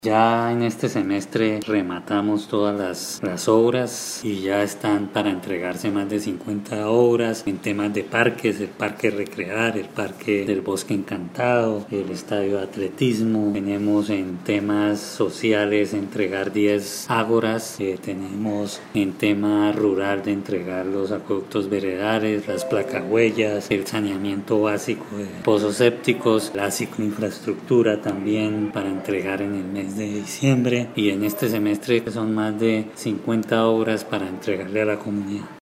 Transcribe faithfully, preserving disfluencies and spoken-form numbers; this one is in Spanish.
Ya en este semestre rematamos todas las, las obras y ya están para entregarse más de cincuenta obras en temas de parques, el parque recrear, el parque del bosque encantado, el estadio de atletismo. Tenemos en temas sociales entregar diez ágoras, eh, tenemos en tema rural de entregar los acueductos veredales, las placahuellas, el saneamiento básico de pozos sépticos, la cicloinfraestructura también para entregar en el mes de diciembre, y en este semestre son más de cincuenta obras para entregarle a la comunidad.